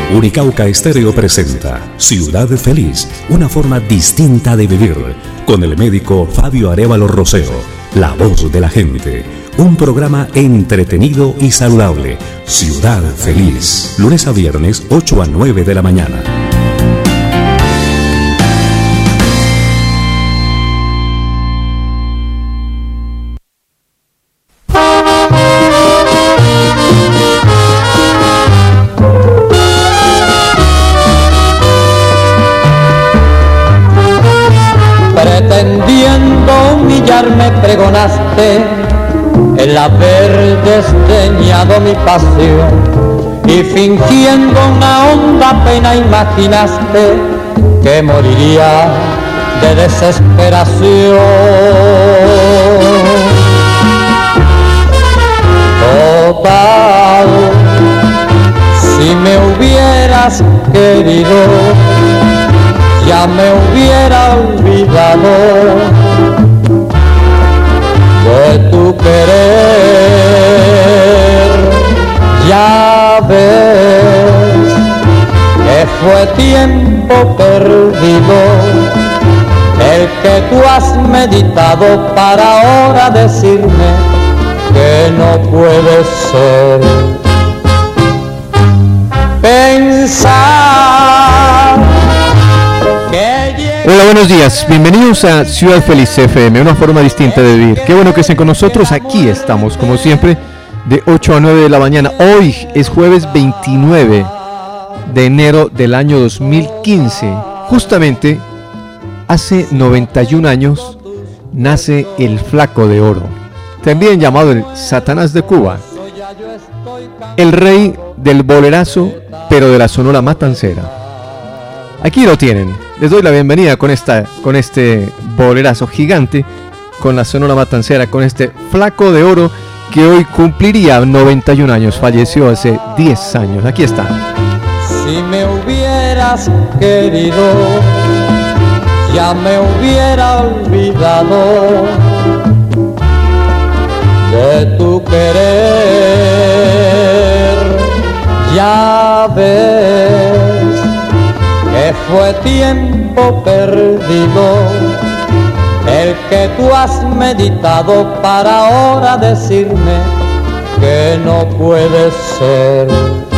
Unicauca Estéreo presenta Ciudad Feliz, una forma distinta de vivir, con el médico Fabio Arévalo Rosero, la voz de la gente. Un programa entretenido y saludable. Ciudad Feliz, lunes a viernes, 8 a 9 de la mañana. Pretendiendo humillarme pregonaste el haber desdeñado mi pasión, y fingiendo una honda pena imaginaste que moriría de desesperación. Total, si me hubieras querido, ya me hubiera olvidado de tu querer. Ya ves que fue tiempo perdido el que tú has meditado para ahora decirme que no puede ser. Pensar. Hola, buenos días, bienvenidos a Ciudad Feliz FM, una forma distinta de vivir. Qué bueno que estén con nosotros, aquí estamos como siempre de 8 a 9 de la mañana. Hoy es jueves 29 de enero del año 2015. Justamente hace 91 años nace el Flaco de Oro, también llamado el Satanás de Cuba, el rey del bolerazo, pero de la Sonora Matancera. Aquí lo tienen. Les doy la bienvenida con este bolerazo gigante, con la Sonora Matancera, con este Flaco de Oro que hoy cumpliría 91 años, falleció hace 10 años. Aquí está. Si me hubieras querido, ya me hubiera olvidado de tu querer. Ya ves que fue tiempo perdido el que tú has meditado para ahora decirme que no puede ser.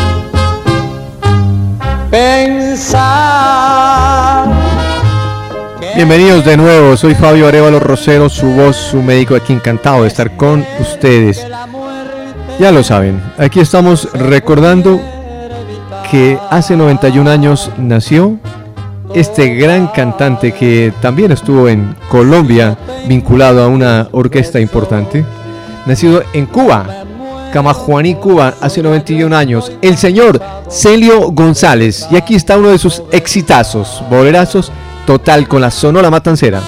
Pensar. Bienvenidos de nuevo, soy Fabio Arévalo Rosero, su voz, su médico, aquí encantado de estar con ustedes. Ya lo saben, aquí estamos recordando que hace 91 años nació este gran cantante que también estuvo en Colombia vinculado a una orquesta importante, nacido en Cuba, Camajuaní, Cuba, hace 91 años, el señor Celio González. Y aquí está uno de sus exitazos, bolerazos total con la Sonora Matancera.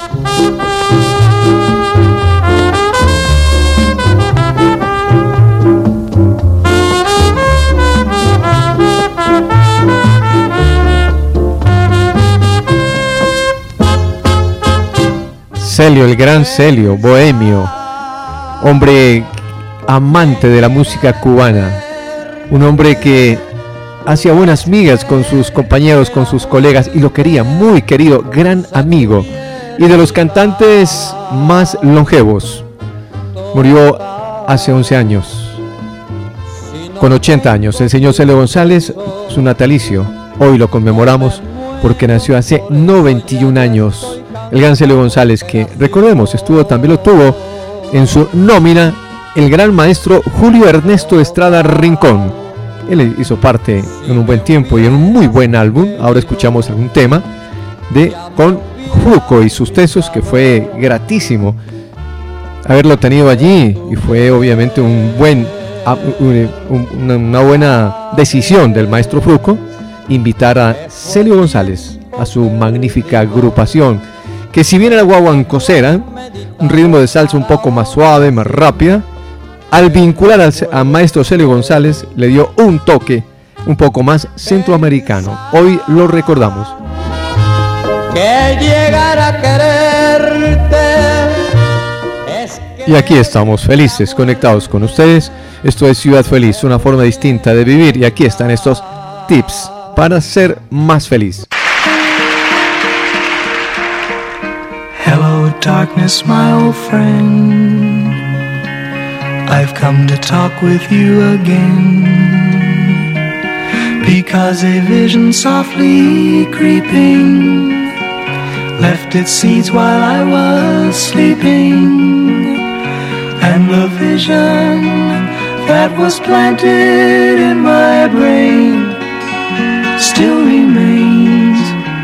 Celio, el gran Celio, bohemio, hombre amante de la música cubana, un hombre que hacía buenas migas con sus compañeros, con sus colegas, y lo quería, muy querido, gran amigo, y de los cantantes más longevos. Murió hace 11 años, con 80 años, el señor Celio González, su natalicio. Hoy lo conmemoramos porque nació hace 91 años. El gran Celio González, que recordemos, también lo tuvo en su nómina el gran maestro Julio Ernesto Estrada Rincón. Él hizo parte en un buen tiempo y en un muy buen álbum. Ahora escuchamos algún tema con Fruco y sus tesos, que fue gratísimo haberlo tenido allí, y fue obviamente una buena decisión del maestro Fruco invitar a Celio González a su magnífica agrupación, que si bien era guaguancosera, un ritmo de salsa un poco más suave, más rápida, al vincular al maestro Celio González le dio un toque un poco más centroamericano. Hoy lo recordamos. Que llegara a quererte. Y aquí estamos, felices, conectados con ustedes. Esto es Ciudad Feliz, una forma distinta de vivir, y aquí están estos tips para ser más feliz. Hello, darkness, my old friend. I've come to talk with you again, because a vision softly creeping left its seeds while I was sleeping, and the vision that was planted in my brain still remains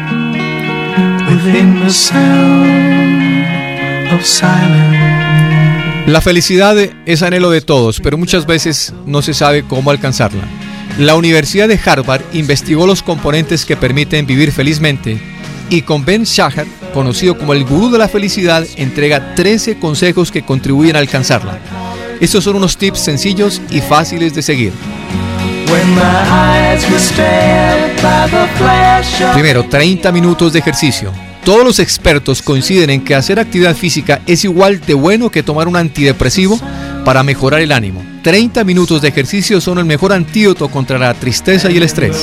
within the sound of silence. La felicidad es anhelo de todos, pero muchas veces no se sabe cómo alcanzarla. La Universidad de Harvard investigó los componentes que permiten vivir felizmente y con Ben Shahar, conocido como el gurú de la felicidad, entrega 13 consejos que contribuyen a alcanzarla. Estos son unos tips sencillos y fáciles de seguir. Primero, 30 minutos de ejercicio. Todos los expertos coinciden en que hacer actividad física es igual de bueno que tomar un antidepresivo para mejorar el ánimo. 30 minutos de ejercicio son el mejor antídoto contra la tristeza y el estrés.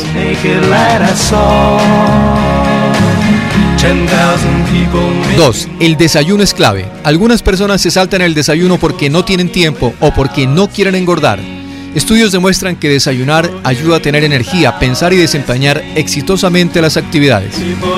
2. El desayuno es clave. Algunas personas se saltan el desayuno porque no tienen tiempo o porque no quieren engordar. Estudios demuestran que desayunar ayuda a tener energía, pensar y desempeñar exitosamente las actividades.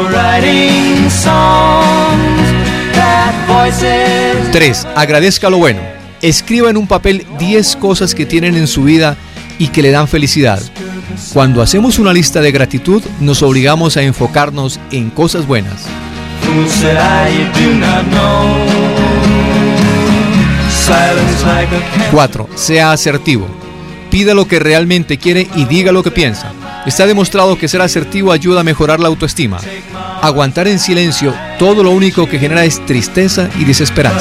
3. Agradezca lo bueno. Escriba en un papel 10 cosas que tienen en su vida y que le dan felicidad. Cuando hacemos una lista de gratitud, nos obligamos a enfocarnos en cosas buenas. 4. Sea asertivo. Pida lo que realmente quiere y diga lo que piensa. Está demostrado que ser asertivo ayuda a mejorar la autoestima. Aguantar en silencio todo lo único que genera es tristeza y desesperanza.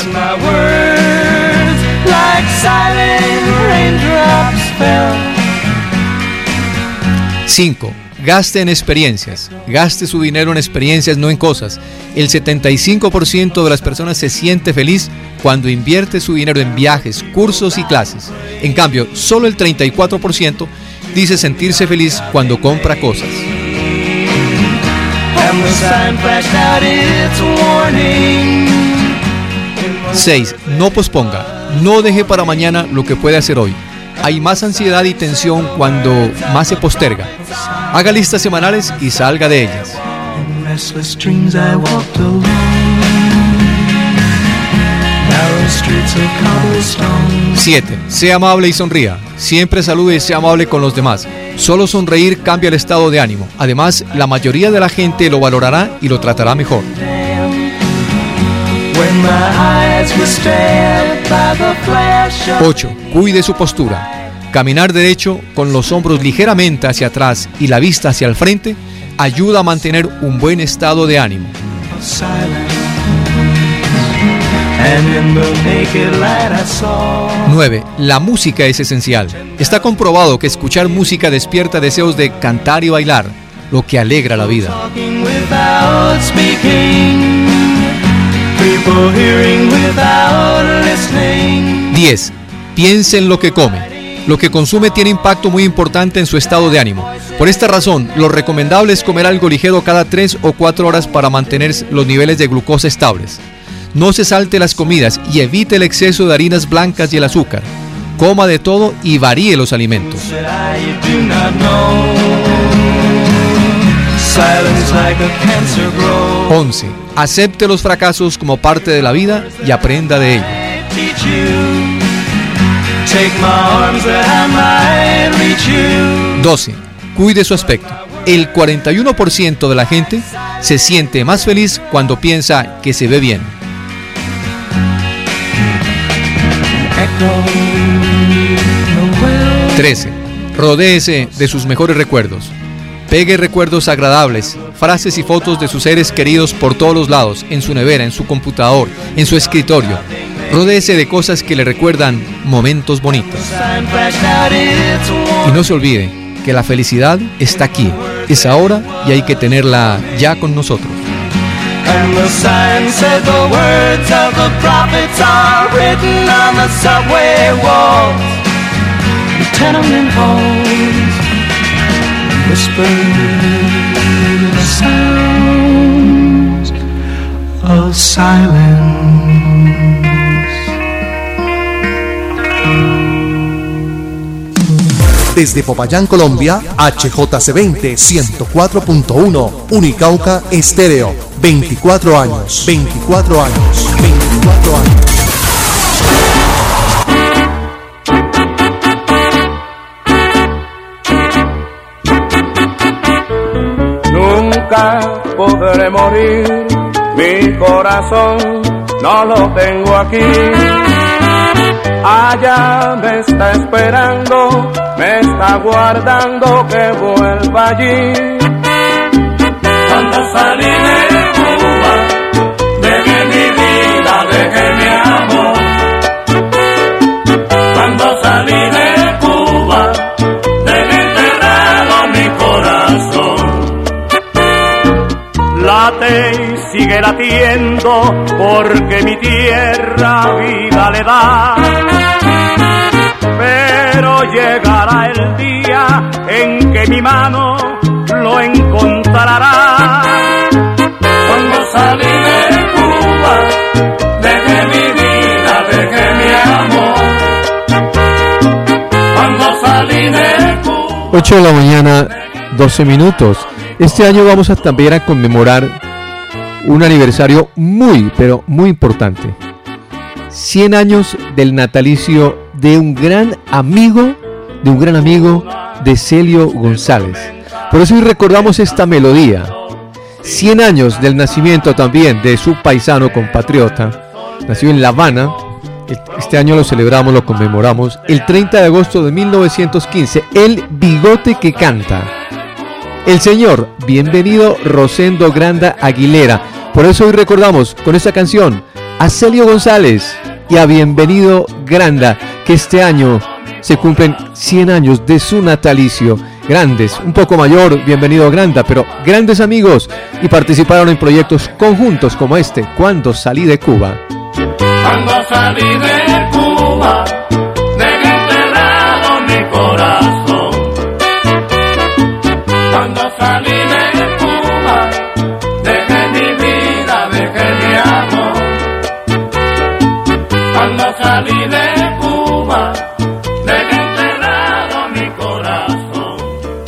5. Gaste en experiencias. Gaste su dinero en experiencias, no en cosas. El 75% de las personas se siente feliz cuando invierte su dinero en viajes, cursos y clases. En cambio, solo el 34% dice sentirse feliz cuando compra cosas. 6. No posponga. No deje para mañana lo que puede hacer hoy. Hay más ansiedad y tensión cuando más se posterga. Haga listas semanales y salga de ellas. 7. Sea amable y sonría. Siempre salude y sea amable con los demás. Solo sonreír cambia el estado de ánimo. Además, la mayoría de la gente lo valorará y lo tratará mejor. 8. Cuide su postura. Caminar derecho con los hombros ligeramente hacia atrás y la vista hacia el frente ayuda a mantener un buen estado de ánimo. 9. La música es esencial. Está comprobado que escuchar música despierta deseos de cantar y bailar, lo que alegra la vida. 10. Piense en lo que come. Lo que consume tiene impacto muy importante en su estado de ánimo. Por esta razón, lo recomendable es comer algo ligero cada 3 o 4 horas para mantener los niveles de glucosa estables. No se salte las comidas y evite el exceso de harinas blancas y el azúcar. Coma de todo y varíe los alimentos. 11. Acepte los fracasos como parte de la vida y aprenda de ello. 12. Cuide su aspecto. El 41% de la gente se siente más feliz cuando piensa que se ve bien. 13. Rodéese de sus mejores recuerdos. Pegue recuerdos agradables, frases y fotos de sus seres queridos por todos los lados, en su nevera, en su computador, en su escritorio. Rodéese de cosas que le recuerdan momentos bonitos. Y no se olvide que la felicidad está aquí, es ahora y hay que tenerla ya con nosotros. And the sign said the words of the prophets are written on the subway walls, the tenement halls, whisper the sounds of silence. Desde Popayán, Colombia, HJC20 104.1, Unicauca Estéreo, 24 años, 24 años, 24 años. Nunca podré morir, mi corazón no lo tengo aquí. Allá me está esperando, me está guardando que vuelva allí. Cuando salí de Cuba, dejé mi vida, dejé mi amor. Cuando salí de Cuba, dejé enterrado mi corazón. Late y sigue latiendo, porque mi tierra vida le da. Pero llegará el día en que mi mano lo encontrará. Cuando salí de Cuba, dejé mi vida, dejé mi amor. Cuando salí de Cuba. 8 de la mañana, 12 minutos. Este año vamos a también a conmemorar un aniversario muy, pero muy importante. 100 años del natalicio de un gran amigo de Celio González. Por eso hoy recordamos esta melodía. 100 años del nacimiento también de su paisano compatriota. Nació en La Habana. Este año lo celebramos, lo conmemoramos. El 30 de agosto de 1915. El bigote que canta. El señor Bienvenido Rosendo Granda Aguilera. Por eso hoy recordamos con esta canción a Celio González y a Bienvenido Granda, que este año se cumplen 100 años de su natalicio. Grandes, un poco mayor, Bienvenido Granda, pero grandes amigos, y participaron en proyectos conjuntos como este, Cuando salí de Cuba. Cuando salí de Cuba, dejé enterrado mi corazón. Cuando salí de Cuba, dejé mi vida, dejé mi amor. Cuando salí de Cuba, dejé enterrado mi corazón.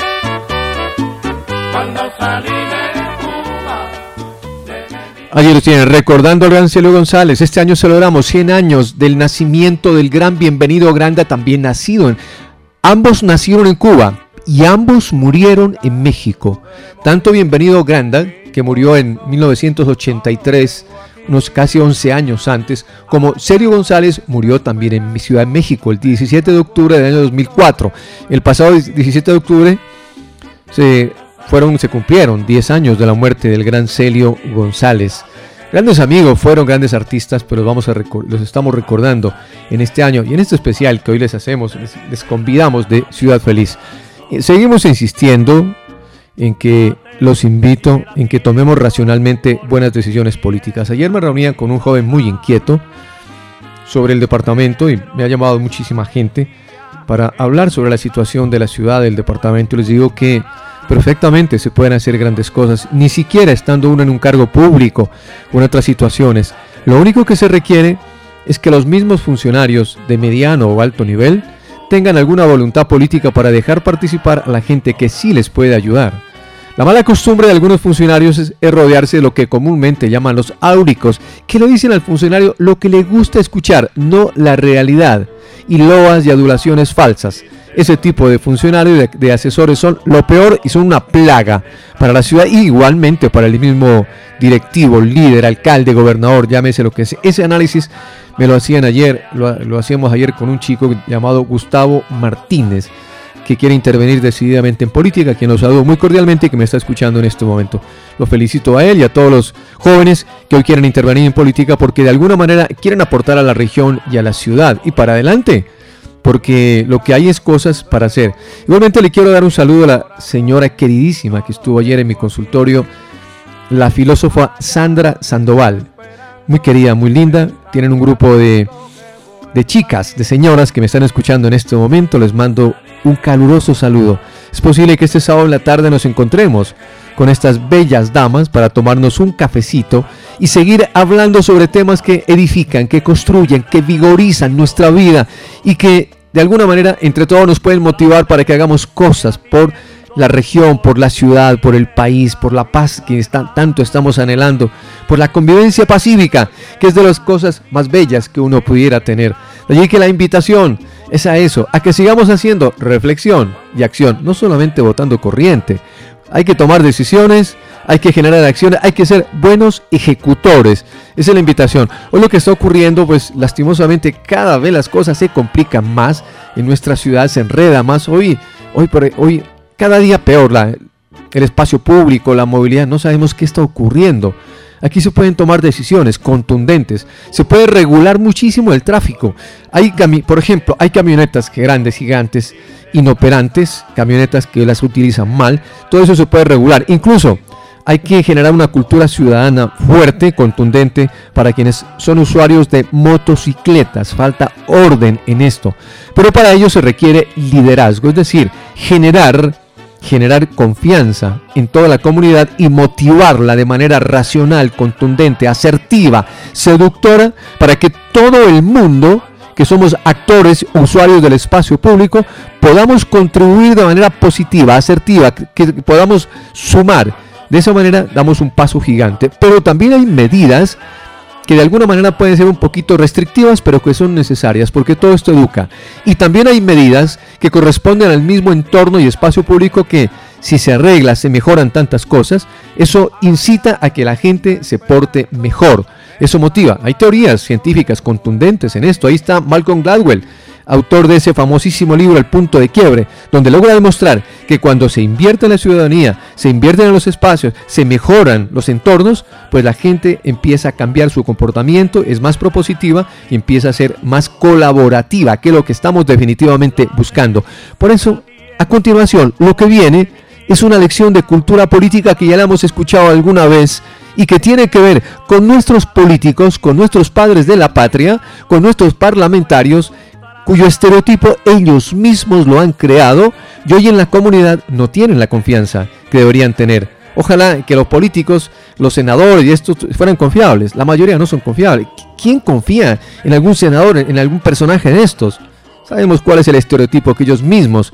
Cuando salí de Cuba, Allí los tienen, recordando al gran Celio González. Este año celebramos 100 años del nacimiento del gran Bienvenido Granda, también nacido ambos nacieron en Cuba y ambos murieron en México. Tanto Bienvenido Granda, que murió en 1983, unos casi 11 años antes, como Celio González murió también en mi Ciudad de México, el 17 de octubre del año 2004. El pasado 17 de octubre se cumplieron 10 años de la muerte del gran Celio González. Grandes amigos, fueron grandes artistas, pero los estamos recordando en este año y en este especial que hoy les hacemos, les convidamos de Ciudad Feliz. Seguimos insistiendo en que los invito en que tomemos racionalmente buenas decisiones políticas. Ayer me reunía con un joven muy inquieto sobre el departamento y me ha llamado muchísima gente para hablar sobre la situación de la ciudad, del departamento. Les digo que perfectamente se pueden hacer grandes cosas, ni siquiera estando uno en un cargo público o en otras situaciones. Lo único que se requiere es que los mismos funcionarios de mediano o alto nivel tengan alguna voluntad política para dejar participar a la gente que sí les puede ayudar. La mala costumbre de algunos funcionarios es rodearse de lo que comúnmente llaman los áuricos, que le dicen al funcionario lo que le gusta escuchar, no la realidad, y loas y adulaciones falsas. Ese tipo de funcionarios, de asesores, son lo peor y son una plaga para la ciudad y igualmente para el mismo directivo, líder, alcalde, gobernador, llámese lo que sea. Ese análisis me lo hacían ayer, lo hacíamos ayer con un chico llamado Gustavo Martínez, que quiere intervenir decididamente en política, quien lo saludo muy cordialmente y que me está escuchando en este momento. Lo felicito a él y a todos los jóvenes que hoy quieren intervenir en política porque de alguna manera quieren aportar a la región y a la ciudad y para adelante, porque lo que hay es cosas para hacer. Igualmente le quiero dar un saludo a la señora queridísima que estuvo ayer en mi consultorio, la filósofa Sandra Sandoval, muy querida, muy linda. Tienen un grupo de chicas, de señoras que me están escuchando en este momento. Les mando un caluroso saludo. Es posible que este sábado en la tarde nos encontremos con estas bellas damas para tomarnos un cafecito y seguir hablando sobre temas que edifican, que construyen, que vigorizan nuestra vida y que de alguna manera entre todos nos pueden motivar para que hagamos cosas por la región, por la ciudad, por el país, por la paz que tanto estamos anhelando, por la convivencia pacífica, que es de las cosas más bellas que uno pudiera tener. De allí que la invitación es a eso, a que sigamos haciendo reflexión y acción, no solamente votando corriente. Hay que tomar decisiones, hay que generar acciones, hay que ser buenos ejecutores. Esa es la invitación. Hoy lo que está ocurriendo, pues lastimosamente cada vez las cosas se complican más, en nuestra ciudad se enreda más. Hoy cada día peor el espacio público, la movilidad, no sabemos qué está ocurriendo. Aquí se pueden tomar decisiones contundentes, se puede regular muchísimo el tráfico. Por ejemplo, hay camionetas grandes, gigantes, inoperantes, camionetas que las utilizan mal, todo eso se puede regular. Incluso hay que generar una cultura ciudadana fuerte, contundente, para quienes son usuarios de motocicletas. Falta orden en esto, pero para ello se requiere liderazgo, es decir, generar confianza en toda la comunidad y motivarla de manera racional, contundente, asertiva, seductora, para que todo el mundo, que somos actores, usuarios del espacio público, podamos contribuir de manera positiva, asertiva, que podamos sumar. De esa manera damos un paso gigante. Pero también hay medidas que de alguna manera pueden ser un poquito restrictivas, pero que son necesarias, porque todo esto educa. Y también hay medidas que corresponden al mismo entorno y espacio público que, si se arregla, se mejoran tantas cosas, eso incita a que la gente se porte mejor. Eso motiva. Hay teorías científicas contundentes en esto. Ahí está Malcolm Gladwell, autor de ese famosísimo libro El punto de quiebre, donde logra demostrar que cuando se invierte en la ciudadanía, se invierten en los espacios, se mejoran los entornos, pues la gente empieza a cambiar su comportamiento, es más propositiva y empieza a ser más colaborativa, que es lo que estamos definitivamente buscando. Por eso, a continuación, lo que viene es una lección de cultura política que ya la hemos escuchado alguna vez y que tiene que ver con nuestros políticos, con nuestros padres de la patria, con nuestros parlamentarios, cuyo estereotipo ellos mismos lo han creado y hoy en la comunidad no tienen la confianza que deberían tener. Ojalá que los políticos, los senadores y estos fueran confiables. La mayoría no son confiables. ¿Quién confía en algún senador, en algún personaje de estos? Sabemos cuál es el estereotipo que ellos mismos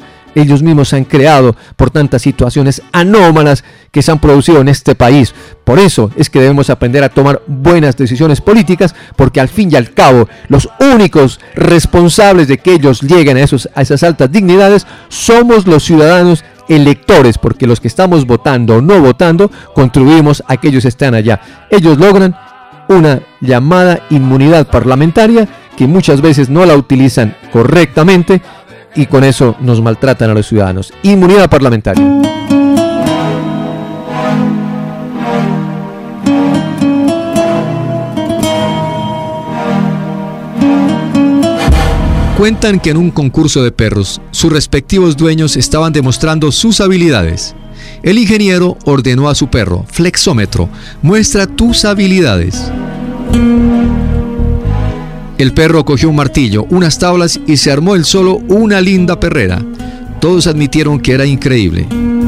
han creado por tantas situaciones anómalas que se han producido en este país. Por eso es que debemos aprender a tomar buenas decisiones políticas, porque al fin y al cabo los únicos responsables de que ellos lleguen a esas altas dignidades somos los ciudadanos electores, porque los que estamos votando o no votando contribuimos a que ellos estén allá. Ellos logran una llamada inmunidad parlamentaria que muchas veces no la utilizan correctamente y con eso nos maltratan a los ciudadanos. Inmunidad parlamentaria. Cuentan que en un concurso de perros, sus respectivos dueños estaban demostrando sus habilidades. El ingeniero ordenó a su perro: flexómetro, muestra tus habilidades. El perro cogió un martillo, unas tablas y se armó él solo una linda perrera. Todos admitieron que era increíble.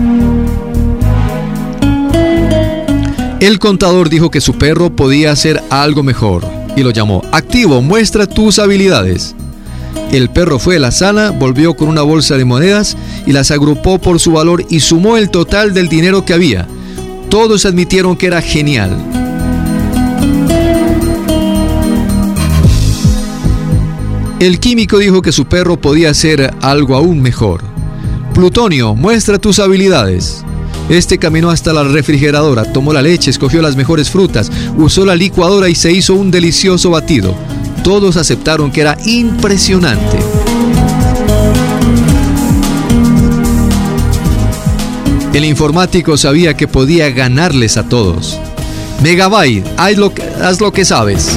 El contador dijo que su perro podía hacer algo mejor y lo llamó: activo, muestra tus habilidades. El perro fue a la sala, volvió con una bolsa de monedas y las agrupó por su valor y sumó el total del dinero que había. Todos admitieron que era genial. El químico dijo que su perro podía hacer algo aún mejor. Plutonio, muestra tus habilidades. Este caminó hasta la refrigeradora, tomó la leche, escogió las mejores frutas, usó la licuadora y se hizo un delicioso batido. Todos aceptaron que era impresionante. El informático sabía que podía ganarles a todos. Megabyte, haz lo que sabes.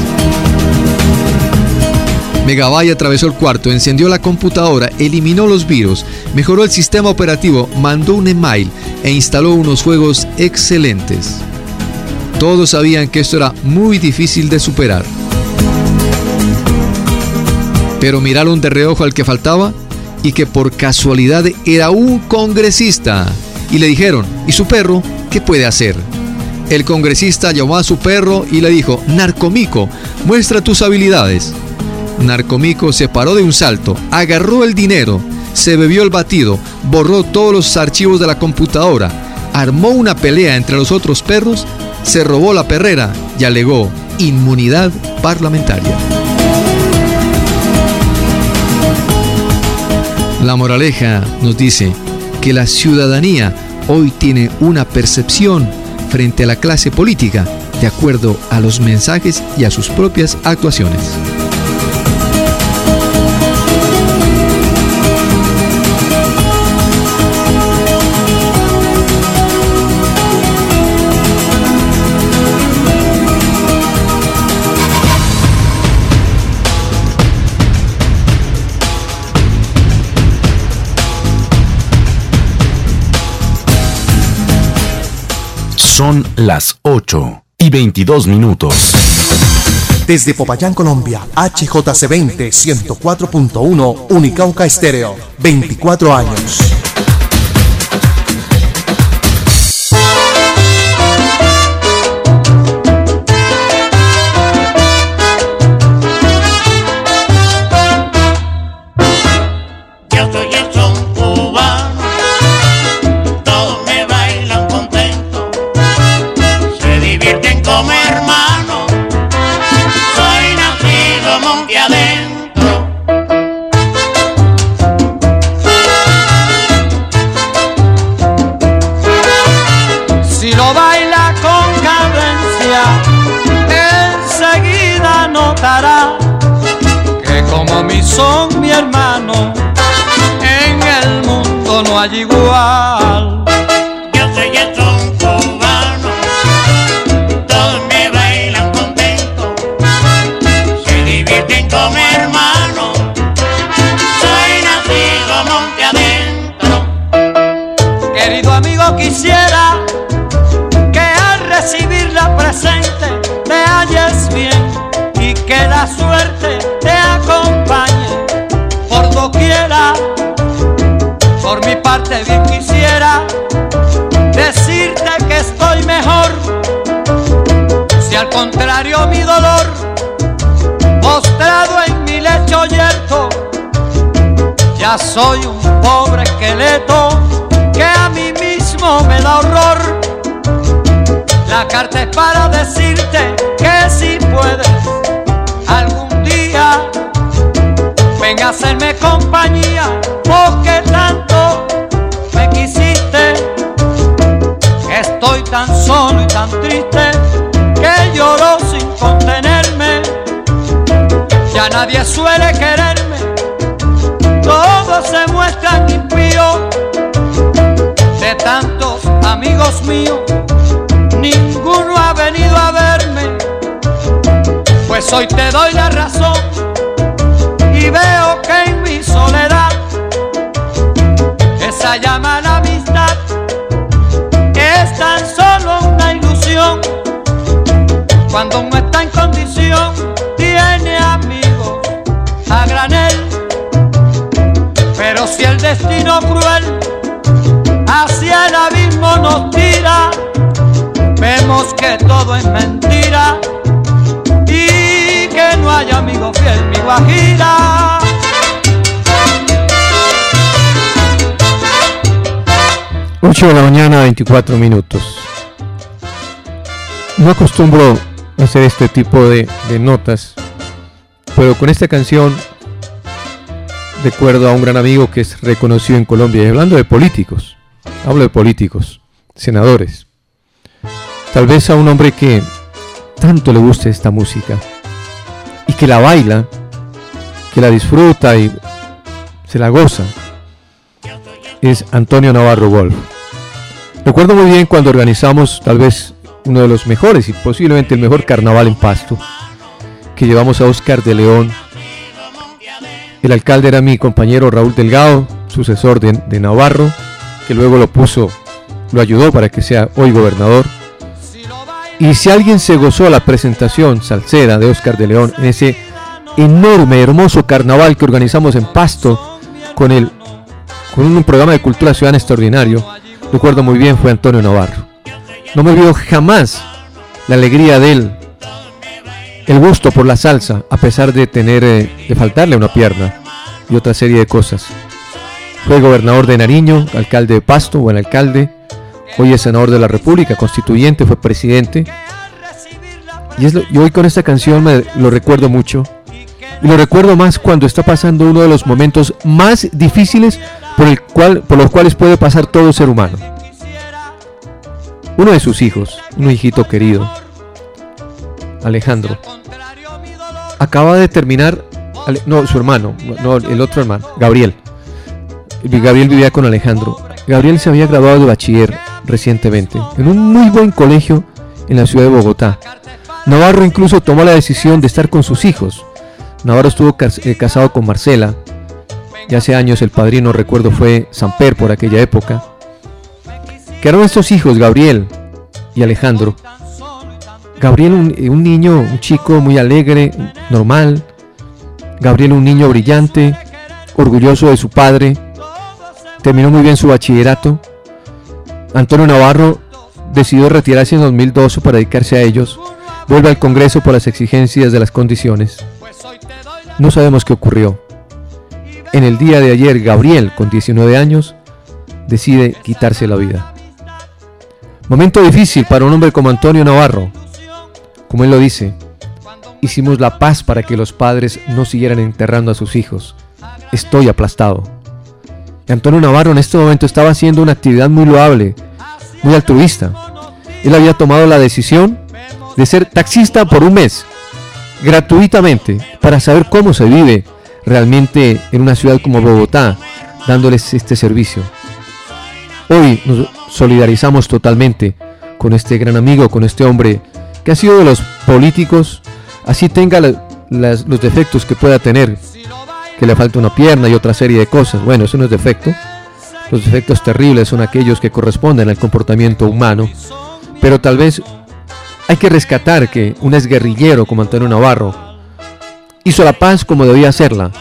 Megabyte atravesó el cuarto, encendió la computadora, eliminó los virus, mejoró el sistema operativo, mandó un email e instaló unos juegos excelentes. Todos sabían que esto era muy difícil de superar. Pero miraron de reojo al que faltaba y que por casualidad era un congresista. Y le dijeron, ¿y su perro qué puede hacer? El congresista llamó a su perro y le dijo, Narcomico, muestra tus habilidades. Narcomico se paró de un salto, agarró el dinero, se bebió el batido, borró todos los archivos de la computadora, armó una pelea entre los otros perros, se robó la perrera y alegó inmunidad parlamentaria. La moraleja nos dice que la ciudadanía hoy tiene una percepción frente a la clase política de acuerdo a los mensajes y a sus propias actuaciones. Son las 8:22. Desde Popayán, Colombia, HJC20 104.1 Unicauca Estéreo, 24 años. Yo soy el son cubano, todos me bailan contento, se divierten como hermanos, soy nacido monte adentro. Si lo baila con cadencia, enseguida notará que como mi son, mi hermano, en el mundo no hay igual. Yo soy el son cubano, todos me bailan contento, se divierten como hermanos, soy nacido monte adentro. Querido amigo, quisiera que al recibirla presente te halles bien y que la suerte te acompañe por doquiera. Por mi parte bien quisiera decirte que estoy mejor, si al contrario mi dolor, postrado en mi lecho yerto, ya soy un pobre esqueleto que a mí mismo me da horror. La carta es para decirte que si puedes algún día ven a hacerme compañía, porque tanto me quisiste. Estoy tan solo y tan triste que lloro sin contenerme. Ya nadie suele quererme, todos se muestran impíos. De tantos amigos míos, ninguno ha venido a verme. Pues hoy te doy la razón y veo que en mi soledad esa llama a la amistad es tan solo una ilusión. Cuando uno está en condición tiene amigos a granel, pero si el destino cruel hacia el abismo nos tira, vemos que todo es mentira y que no hay amigo fiel, mi Guajira. Ocho de la mañana, 24 minutos. No acostumbro a hacer este tipo de notas, pero con esta canción recuerdo a un gran amigo que es reconocido en Colombia. Y hablando de políticos, hablo de políticos, senadores. Tal vez a un hombre que tanto le guste esta música y que la baila, que la disfruta y se la goza, es Antonio Navarro Wolf. Recuerdo muy bien cuando organizamos tal vez uno de los mejores y posiblemente el mejor carnaval en Pasto, que llevamos a Oscar de León. El alcalde era mi compañero Raúl Delgado, sucesor de Navarro, que luego lo ayudó para que sea hoy gobernador. Y si alguien se gozó la presentación salsera de Oscar de León en ese enorme, hermoso carnaval que organizamos en Pasto, con un programa de cultura ciudadana extraordinario, recuerdo muy bien, fue Antonio Navarro. No me olvido jamás la alegría de él, el gusto por la salsa, a pesar de de faltarle una pierna y otra serie de cosas. Fue gobernador de Nariño, alcalde de Pasto, buen alcalde. Hoy es senador de la República, constituyente, fue presidente. Y hoy con esta canción lo recuerdo mucho. Y lo recuerdo más cuando está pasando uno de los momentos más difíciles por los cuales puede pasar todo ser humano. Uno de sus hijos, un hijito querido, Alejandro, acaba de terminar, su hermano, el otro hermano, Gabriel. Gabriel vivía con Alejandro. Gabriel se había graduado de bachiller recientemente en un muy buen colegio en la ciudad de Bogotá. Navarro incluso tomó la decisión de estar con sus hijos. Navarro estuvo casado con Marcela. Y hace años el padrino, recuerdo, fue Samper por aquella época. Quedaron estos hijos, Gabriel y Alejandro. Gabriel un niño, un chico muy alegre, normal. Gabriel un niño brillante, orgulloso de su padre. Terminó muy bien su bachillerato. Antonio Navarro decidió retirarse en 2012 para dedicarse a ellos. Vuelve al Congreso por las exigencias de las condiciones. No sabemos qué ocurrió. En el día de ayer, Gabriel, con 19 años, decide quitarse la vida. Momento difícil para un hombre como Antonio Navarro. Como él lo dice, hicimos la paz para que los padres no siguieran enterrando a sus hijos. Estoy aplastado. Y Antonio Navarro en este momento estaba haciendo una actividad muy loable, muy altruista. Él había tomado la decisión de ser taxista por un mes, gratuitamente, para saber cómo se vive realmente en una ciudad como Bogotá, dándoles este servicio. Hoy nos solidarizamos totalmente con este gran amigo, con este hombre que ha sido de los políticos, así tenga los defectos que pueda tener, que le falta una pierna y otra serie de cosas. Bueno, eso no es defecto. Los defectos terribles son aquellos que corresponden al comportamiento humano, pero tal vez hay que rescatar que un exguerrillero como Antonio Navarro hizo la paz como debía hacerla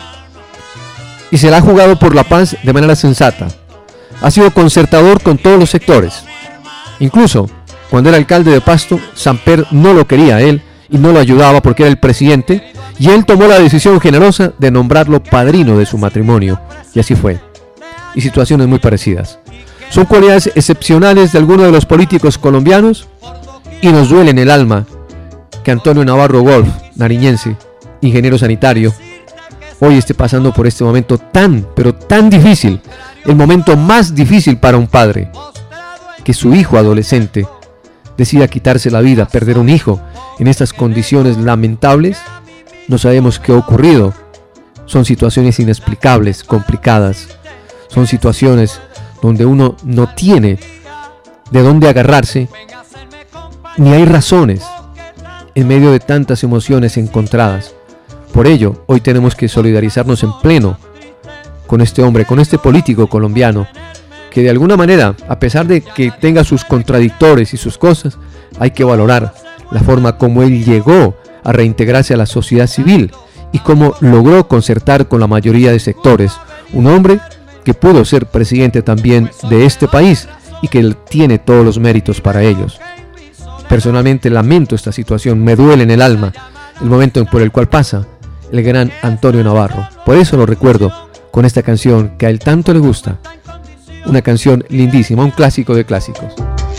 y se la ha jugado por la paz de manera sensata. Ha sido concertador con todos los sectores. Incluso cuando era alcalde de Pasto, Samper no lo quería a él y no lo ayudaba porque era el presidente, y él tomó la decisión generosa de nombrarlo padrino de su matrimonio, y así fue. Y situaciones muy parecidas. Son cualidades excepcionales de algunos de los políticos colombianos, y nos duele en el alma que Antonio Navarro Wolf, nariñense, ingeniero sanitario, hoy esté pasando por este momento tan, pero tan difícil, el momento más difícil para un padre, que su hijo adolescente decida quitarse la vida, perder un hijo en estas condiciones lamentables. No sabemos qué ha ocurrido. Son situaciones inexplicables, complicadas. Son situaciones donde uno no tiene de dónde agarrarse, ni hay razones en medio de tantas emociones encontradas. Por ello, hoy tenemos que solidarizarnos en pleno con este hombre, con este político colombiano, que de alguna manera, a pesar de que tenga sus contradictores y sus cosas, hay que valorar la forma como él llegó a reintegrarse a la sociedad civil y cómo logró concertar con la mayoría de sectores. Un hombre que pudo ser presidente también de este país y que tiene todos los méritos para ellos. Personalmente lamento esta situación, me duele en el alma el momento por el cual pasa el gran Antonio Navarro. Por eso lo recuerdo con esta canción que a él tanto le gusta. Una canción lindísima, un clásico de clásicos.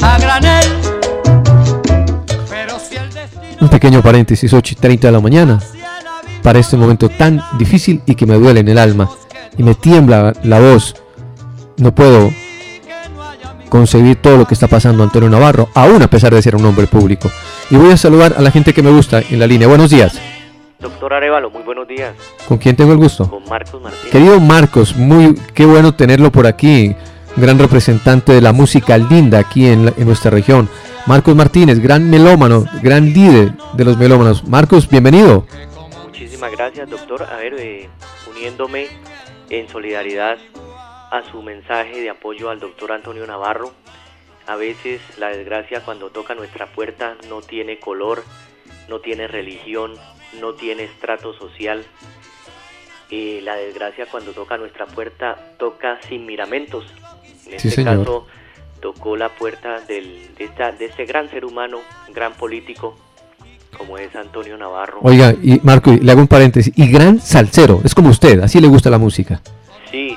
Un pequeño paréntesis, 8:30 de la mañana, para este momento tan difícil y que me duele en el alma y me tiembla la voz. No puedo concebir todo lo que está pasando Antonio Navarro, aún a pesar de ser un hombre público. Y voy a saludar a la gente que me gusta en la línea. Buenos días. Doctor Arévalo, muy buenos días. ¿Con quién tengo el gusto? Con Marcos Martínez. Querido Marcos, qué bueno tenerlo por aquí. Gran representante de la música linda aquí en nuestra región. Marcos Martínez, gran melómano, gran líder de los melómanos. Marcos, bienvenido. Muchísimas gracias, doctor. A ver, uniéndome en solidaridad a su mensaje de apoyo al doctor Antonio Navarro. A veces la desgracia cuando toca nuestra puerta no tiene color, no tiene religión, no tiene estrato social. La desgracia cuando toca nuestra puerta toca sin miramentos. En Sí, este señor. caso tocó la puerta de este gran ser humano, un gran político como es Antonio Navarro. Oiga, y Marco, le hago un paréntesis, y gran salsero, es como usted, así le gusta la música. Sí,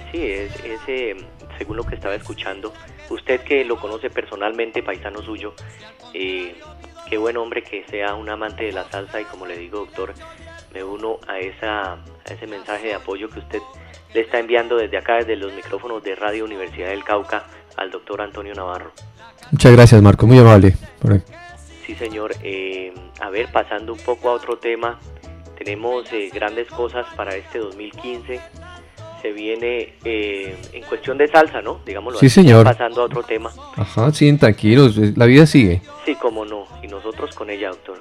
según lo que estaba escuchando, usted que lo conoce personalmente, paisano suyo, qué buen hombre que sea un amante de la salsa, y como le digo, doctor, me uno a ese mensaje de apoyo que usted le está enviando desde acá, desde los micrófonos de Radio Universidad del Cauca, al doctor Antonio Navarro. Muchas gracias, Marco, muy amable. Sí, señor. A ver, pasando un poco a otro tema, tenemos grandes cosas para este 2015. Se viene en cuestión de salsa, ¿no? Digámoslo Sí, así, señor. pasando a otro tema. Ajá, sí, tranquilos, la vida sigue. Sí, cómo no, y nosotros con ella, doctor.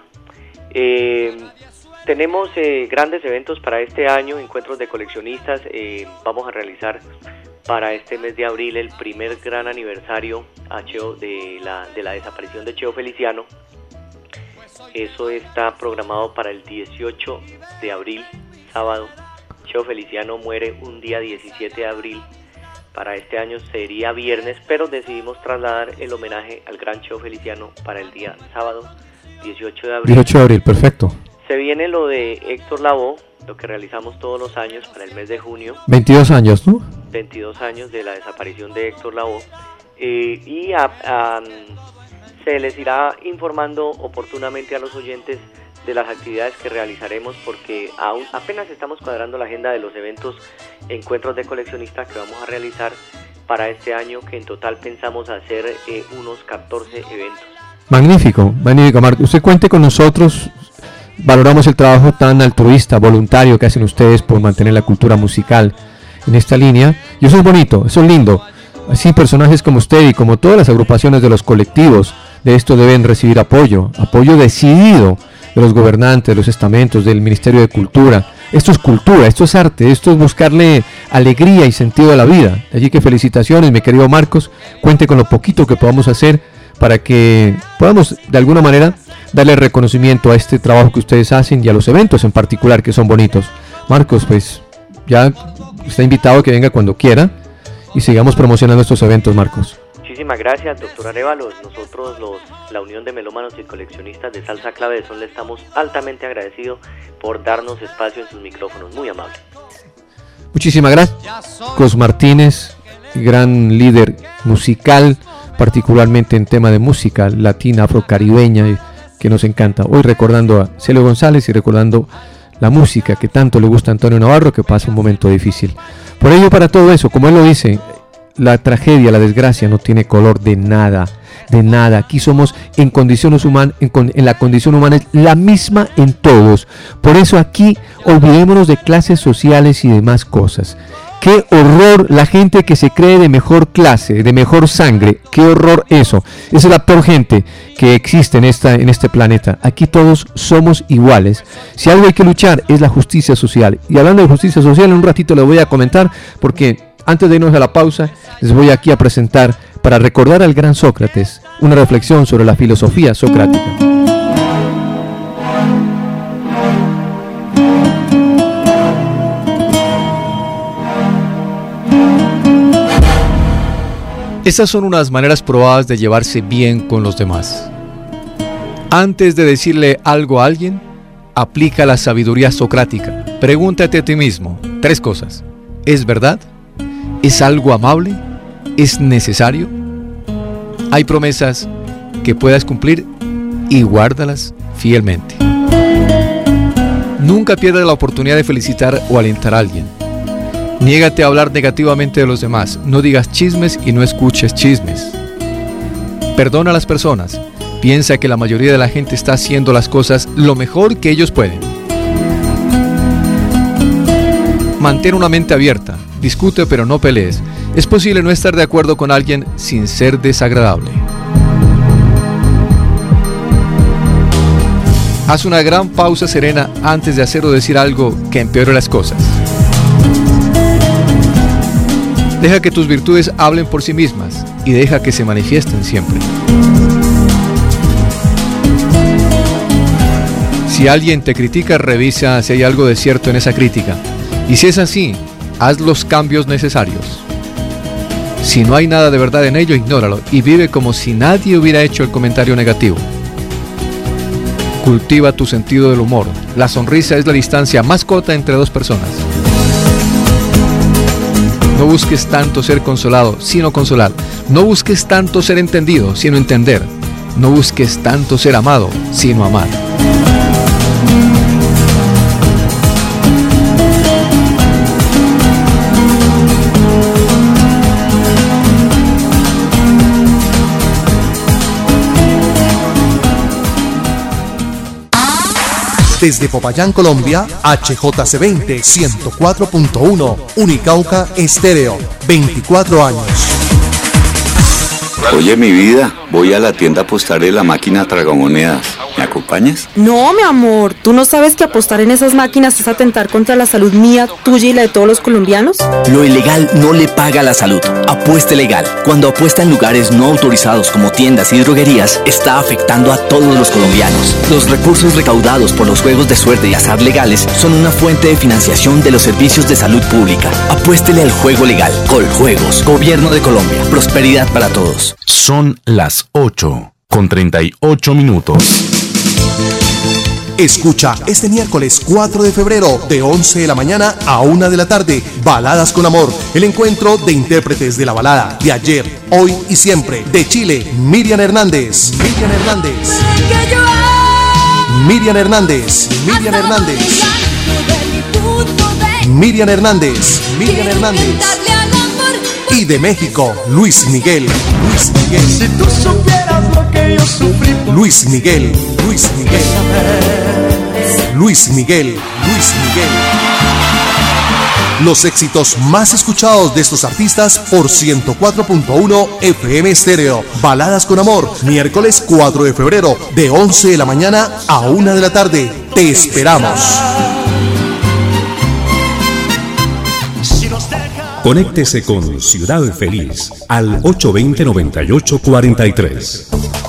Tenemos grandes eventos para este año, encuentros de coleccionistas. Vamos a realizar para este mes de abril el primer gran aniversario de la desaparición de Cheo Feliciano. Eso está programado para el 18 de abril, sábado. Cheo Feliciano muere un día 17 de abril. Para este año sería viernes, pero decidimos trasladar el homenaje al gran Cheo Feliciano para el día sábado, 18 de abril. 18 de abril, perfecto. Se viene lo de Héctor Lavoe, lo que realizamos todos los años para el mes de junio. 22 años, ¿no? 22 años de la desaparición de Héctor Lavoe. Se les irá informando oportunamente a los oyentes de las actividades que realizaremos, porque apenas estamos cuadrando la agenda de los eventos, encuentros de coleccionistas que vamos a realizar para este año, que en total pensamos hacer unos 14 eventos. Magnífico, magnífico, Marco. Usted cuente con nosotros. Valoramos el trabajo tan altruista, voluntario que hacen ustedes por mantener la cultura musical en esta línea. Y eso es bonito, eso es lindo. Así personajes como usted y como todas las agrupaciones de los colectivos de esto deben recibir apoyo decidido de los gobernantes, de los estamentos, del Ministerio de Cultura. Esto es cultura, esto es arte, esto es buscarle alegría y sentido a la vida. Así que felicitaciones, mi querido Marcos. Cuente con lo poquito que podamos hacer para que podamos de alguna manera darle reconocimiento a este trabajo que ustedes hacen y a los eventos en particular que son bonitos. Marcos, pues ya está invitado a que venga cuando quiera y sigamos promocionando estos eventos, Marcos. Muchísimas gracias, doctor Arévalo. Nosotros, la Unión de Melómanos y Coleccionistas de Salsa Clave de Sol, le estamos altamente agradecidos por darnos espacio en sus micrófonos. Muy amable. Muchísimas gracias. Marcos Martínez, gran líder musical, particularmente en tema de música latina, afrocaribeña, que nos encanta. Hoy recordando a Celio González y recordando la música que tanto le gusta a Antonio Navarro, que pasa un momento difícil. Por ello, para todo eso, como él lo dice, la tragedia, la desgracia no tiene color de nada, de nada. Aquí somos en condiciones humanas, en la condición humana es la misma en todos. Por eso aquí olvidémonos de clases sociales y demás cosas. Qué horror la gente que se cree de mejor clase, de mejor sangre. Qué horror eso. Esa es la peor gente que existe en este planeta. Aquí todos somos iguales. Si algo hay que luchar es la justicia social. Y hablando de justicia social, en un ratito les voy a comentar, porque antes de irnos a la pausa, les voy aquí a presentar, para recordar al gran Sócrates, una reflexión sobre la filosofía socrática. Estas son unas maneras probadas de llevarse bien con los demás. Antes de decirle algo a alguien, aplica la sabiduría socrática. Pregúntate a ti mismo 3 cosas. ¿Es verdad? ¿Es algo amable? ¿Es necesario? Hay promesas que puedas cumplir y guárdalas fielmente. Nunca pierdas la oportunidad de felicitar o alentar a alguien. Niégate a hablar negativamente de los demás. No digas chismes y no escuches chismes. Perdona a las personas. Piensa que la mayoría de la gente está haciendo las cosas lo mejor que ellos pueden. Mantén una mente abierta. Discute pero no pelees. Es posible no estar de acuerdo con alguien sin ser desagradable. Haz una gran pausa serena antes de hacer o decir algo que empeore las cosas. Deja que tus virtudes hablen por sí mismas y deja que se manifiesten siempre. Si alguien te critica, revisa si hay algo de cierto en esa crítica. Y si es así, haz los cambios necesarios. Si no hay nada de verdad en ello, ignóralo y vive como si nadie hubiera hecho el comentario negativo. Cultiva tu sentido del humor. La sonrisa es la distancia más corta entre dos personas. No busques tanto ser consolado, sino consolar. No busques tanto ser entendido, sino entender. No busques tanto ser amado, sino amar. Desde Popayán, Colombia, HJC20 104.1, Unicauca Estéreo, 24 años. Oye, mi vida, voy a la tienda a apostar en la máquina tragamonedas. ¿Me acompañas? No, mi amor, ¿tú no sabes que apostar en esas máquinas es atentar contra la salud mía, tuya y la de todos los colombianos? Lo ilegal no le paga a la salud. Apueste legal. Cuando apuesta en lugares no autorizados como tiendas y droguerías, está afectando a todos los colombianos. Los recursos recaudados por los juegos de suerte y azar legales son una fuente de financiación de los servicios de salud pública. Apuéstele al juego legal. Coljuegos. Gobierno de Colombia. Prosperidad para todos. Son las 8:38. Escucha este miércoles 4 de febrero de 11 de la mañana a 1 de la tarde, Baladas con Amor, el encuentro de intérpretes de la balada de ayer, hoy y siempre. De Chile, Miriam Hernández. Y de México, Luis Miguel. Si tú supieras lo que yo sufrí por Luis Miguel. Los éxitos más escuchados de estos artistas por 104.1 FM Estéreo. Baladas con Amor, miércoles 4 de febrero, de 11 de la mañana a 1 de la tarde. Te esperamos. Conéctese con Ciudad Feliz al 820-9843.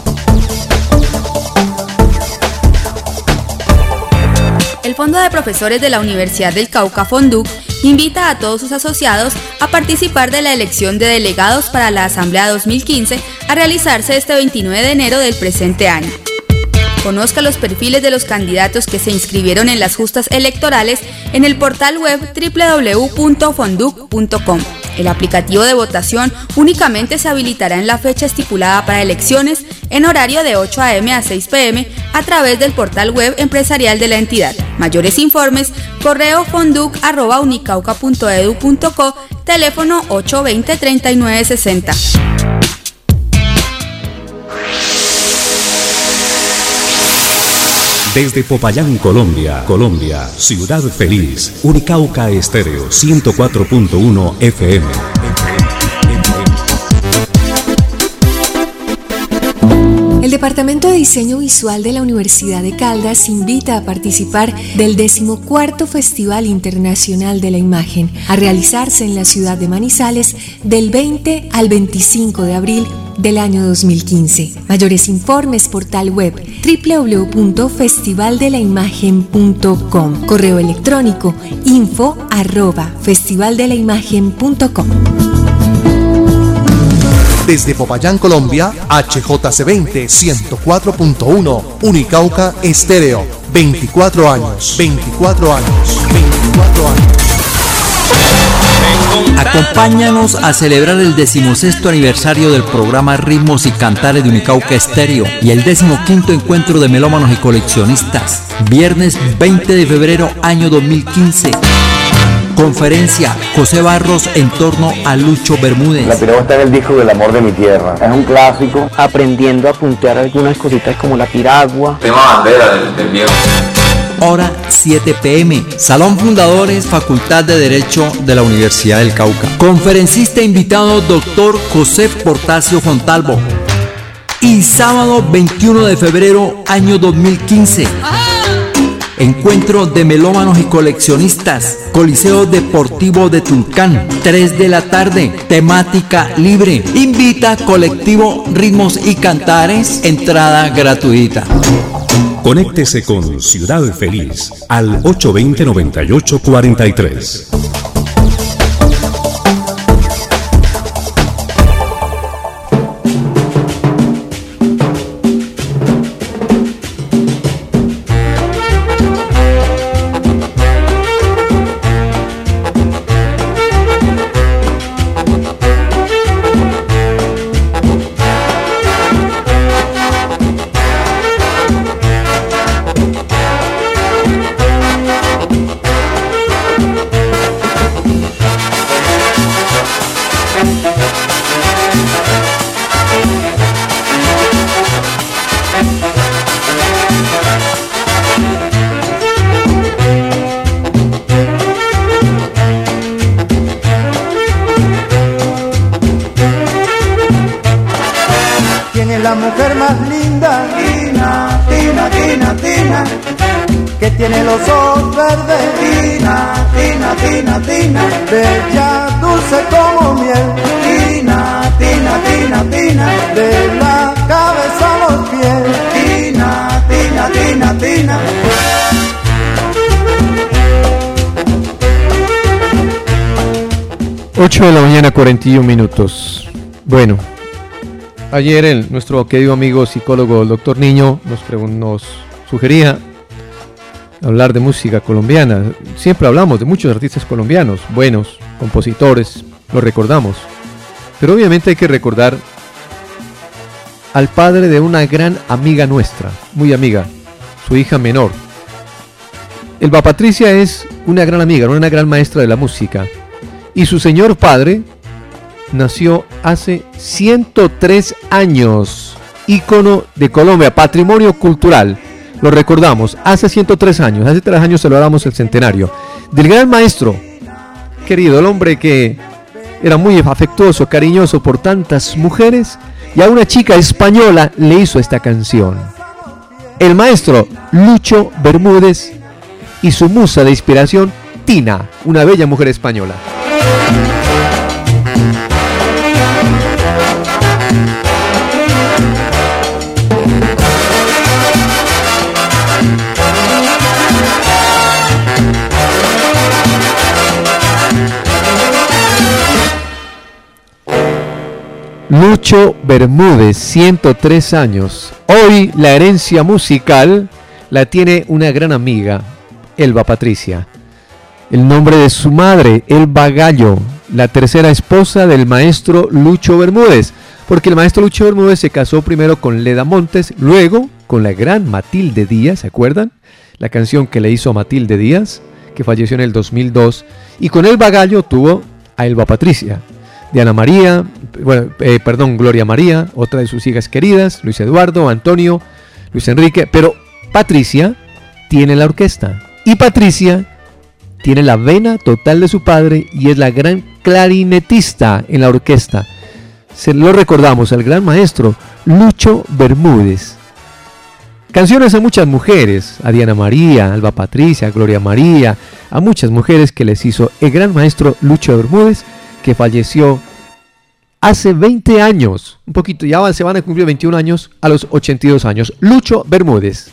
El Fondo de Profesores de la Universidad del Cauca, FONDUC, invita a todos sus asociados a participar de la elección de delegados para la Asamblea 2015 a realizarse este 29 de enero del presente año. Conozca los perfiles de los candidatos que se inscribieron en las justas electorales en el portal web www.fonduc.com. El aplicativo de votación únicamente se habilitará en la fecha estipulada para elecciones en horario de 8 a.m. a 6 p.m. a través del portal web empresarial de la entidad. Mayores informes, correo fonduc@unicauca.edu.co, teléfono 820-3960. Desde Popayán, Colombia, Ciudad Feliz, Unicauca Estéreo 104.1 FM. El Departamento de Diseño Visual de la Universidad de Caldas invita a participar del 14º Festival Internacional de la Imagen, a realizarse en la ciudad de Manizales del 20 al 25 de abril del año 2015. Mayores informes, portal web www.festivaldelaimagen.com, correo electrónico info@festivaldelaimagen.com. Desde Popayán, Colombia, HJC20 104.1, Unicauca Estéreo, 24 años. Acompáñanos a celebrar el 16º aniversario del programa Ritmos y Cantares de Unicauca Estéreo y el 15º encuentro de melómanos y coleccionistas. Viernes 20 de febrero, año 2015. Conferencia José Barros en torno a Lucho Bermúdez. La piragua está en el disco del amor de mi tierra. Es un clásico. Aprendiendo a puntear algunas cositas como la piragua. Tema bandera del viejo. Hora 7 p.m. Salón Fundadores, Facultad de Derecho de la Universidad del Cauca. Conferencista invitado, doctor José Portacio Fontalvo. Y sábado 21 de febrero, año 2015. Encuentro de melómanos y coleccionistas. Coliseo Deportivo de Tulcán, 3 de la tarde, temática libre. Invita colectivo Ritmos y Cantares, entrada gratuita. Conéctese con Ciudad Feliz al 820-9843. La mujer más linda, Tina, Tina, Tina, Tina, que tiene los ojos verdes, Tina, Tina, Tina, Tina, bella, dulce como miel, Tina, Tina, Tina, Tina, de la cabeza a los pies, Tina, Tina, Tina, Tina. 8 de la mañana, 41 minutos. Bueno, ayer nuestro querido amigo psicólogo, el doctor Niño, nos sugería hablar de música colombiana. Siempre hablamos de muchos artistas colombianos, buenos, compositores, lo recordamos. Pero obviamente hay que recordar al padre de una gran amiga nuestra, muy amiga, su hija menor. Elba Patricia es una gran amiga, una gran maestra de la música. Y su señor padre nació hace 103 años, ícono de Colombia, patrimonio cultural. Lo recordamos, hace 103 años, hace 3 años celebramos el centenario del gran maestro, querido, el hombre que era muy afectuoso, cariñoso por tantas mujeres, y a una chica española le hizo esta canción. El maestro Lucho Bermúdez y su musa de inspiración, Tina, una bella mujer española. Lucho Bermúdez, 103 años. Hoy la herencia musical la tiene una gran amiga, Elba Patricia. El nombre de su madre, Elba Gallo, la tercera esposa del maestro Lucho Bermúdez, porque el maestro Lucho Bermúdez se casó primero con Leda Montes, luego con la gran Matilde Díaz, ¿se acuerdan? La canción que le hizo a Matilde Díaz, que falleció en el 2002, y con Elba Gallo tuvo a Elba Patricia. Diana María, Gloria María, otra de sus hijas queridas, Luis Eduardo, Antonio, Luis Enrique, pero Patricia tiene la orquesta, y Patricia tiene la vena total de su padre y es la gran clarinetista en la orquesta. Se lo recordamos al gran maestro Lucho Bermúdez. Canciones a muchas mujeres, a Diana María, a Elba Patricia, a Gloria María, a muchas mujeres que les hizo el gran maestro Lucho Bermúdez, que falleció hace 20 años, un poquito, ya se van a cumplir 21 años a los 82 años. Lucho Bermúdez.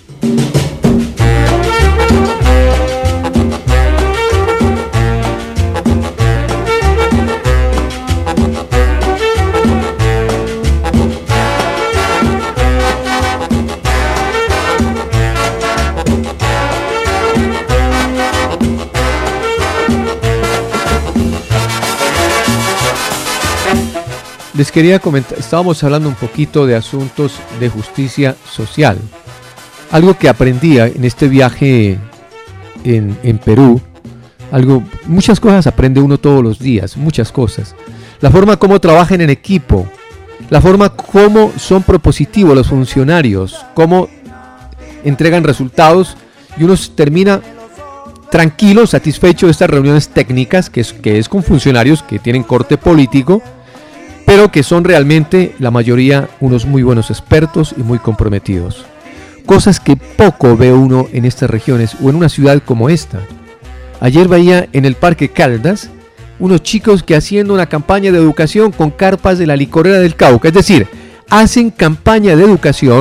Les quería comentar, estábamos hablando un poquito de asuntos de justicia social. Algo que aprendía en este viaje en Perú, muchas cosas aprende uno todos los días, muchas cosas. La forma como trabajan en equipo, la forma como son propositivos los funcionarios, cómo entregan resultados y uno termina tranquilo, satisfecho de estas reuniones técnicas que es con funcionarios que tienen corte político, pero que son realmente la mayoría unos muy buenos expertos y muy comprometidos. Cosas que poco ve uno en estas regiones o en una ciudad como esta. Ayer veía en el Parque Caldas unos chicos que haciendo una campaña de educación con carpas de la licorera del Cauca. Es decir, hacen campaña de educación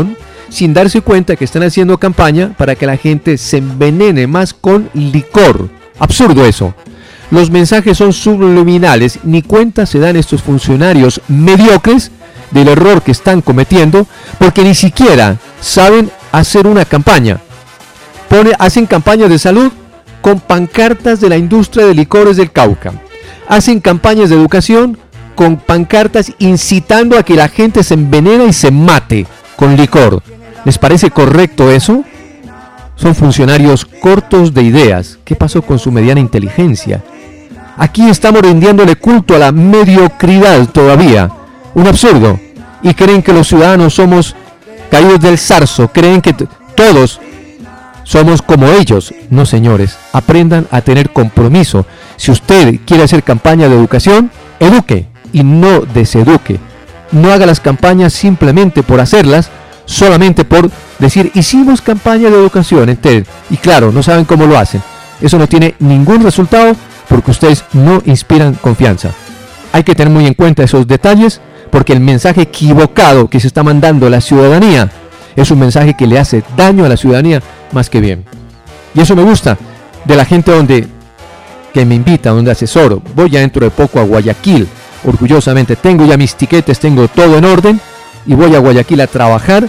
sin darse cuenta que están haciendo campaña para que la gente se envenene más con licor. Absurdo eso. Los mensajes son subliminales, ni cuenta se dan estos funcionarios mediocres del error que están cometiendo, porque ni siquiera saben hacer una campaña. Hacen campañas de salud con pancartas de la industria de licores del Cauca. Hacen campañas de educación con pancartas incitando a que la gente se envenene y se mate con licor. ¿Les parece correcto eso? Son funcionarios cortos de ideas. ¿Qué pasó con su mediana inteligencia? Aquí estamos rindiéndole culto a la mediocridad todavía. Un absurdo. Y creen que los ciudadanos somos caídos del zarzo. Creen que todos somos como ellos. No, señores. Aprendan a tener compromiso. Si usted quiere hacer campaña de educación, eduque y no deseduque. No haga las campañas simplemente por hacerlas, solamente por decir, hicimos campaña de educación, y claro, no saben cómo lo hacen. Eso no tiene ningún resultado porque ustedes no inspiran confianza. Hay que tener muy en cuenta esos detalles, porque el mensaje equivocado que se está mandando a la ciudadanía es un mensaje que le hace daño a la ciudadanía más que bien. Y eso me gusta de la gente que me invita, donde asesoro. Voy ya dentro de poco a Guayaquil, orgullosamente. Tengo ya mis tiquetes, tengo todo en orden, y voy a Guayaquil a trabajar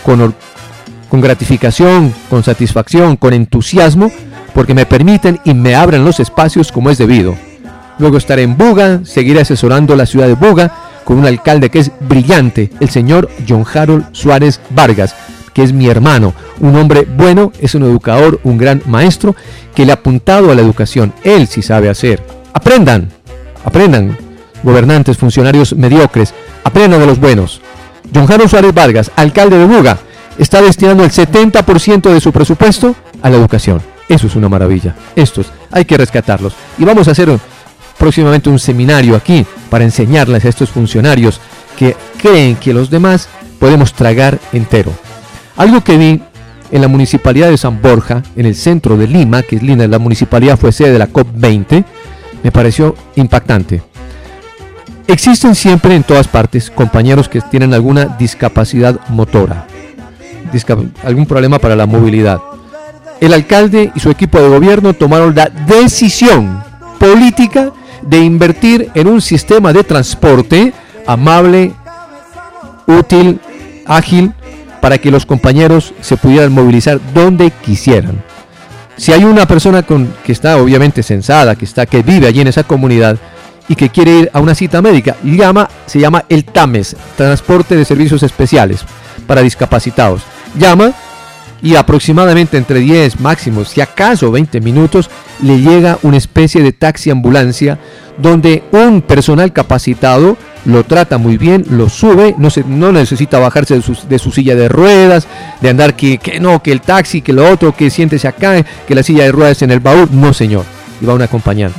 con gratificación, con satisfacción, con entusiasmo, porque me permiten y me abren los espacios como es debido. Luego estaré en Buga, seguiré asesorando la ciudad de Buga con un alcalde que es brillante, el señor John Harold Suárez Vargas, que es mi hermano, un hombre bueno, es un educador, un gran maestro, que le ha apuntado a la educación. Él sí sabe hacer. Aprendan, gobernantes, funcionarios mediocres, aprendan de los buenos. John Harold Suárez Vargas, alcalde de Buga, está destinando el 70% de su presupuesto a la educación. Eso es una maravilla. Estos hay que rescatarlos. Y vamos a hacer próximamente un seminario aquí para enseñarles a estos funcionarios que creen que los demás podemos tragar entero. Algo que vi en la municipalidad de San Borja, en el centro de Lima, que es linda, la municipalidad fue sede de la COP20, me pareció impactante. Existen siempre en todas partes compañeros que tienen alguna discapacidad motora, algún problema para la movilidad. El alcalde y su equipo de gobierno tomaron la decisión política de invertir en un sistema de transporte amable, útil, ágil, para que los compañeros se pudieran movilizar donde quisieran. Si hay una persona que está obviamente censada, que vive allí en esa comunidad y que quiere ir a una cita médica, se llama el TAMES, Transporte de Servicios Especiales para Discapacitados. Llama y aproximadamente entre 10, máximo, si acaso 20 minutos, le llega una especie de taxi ambulancia donde un personal capacitado lo trata muy bien, lo sube, no necesita bajarse de su silla de ruedas, de andar que el taxi, que lo otro, que siéntese acá, que la silla de ruedas en el baúl. No, señor, y va un acompañante.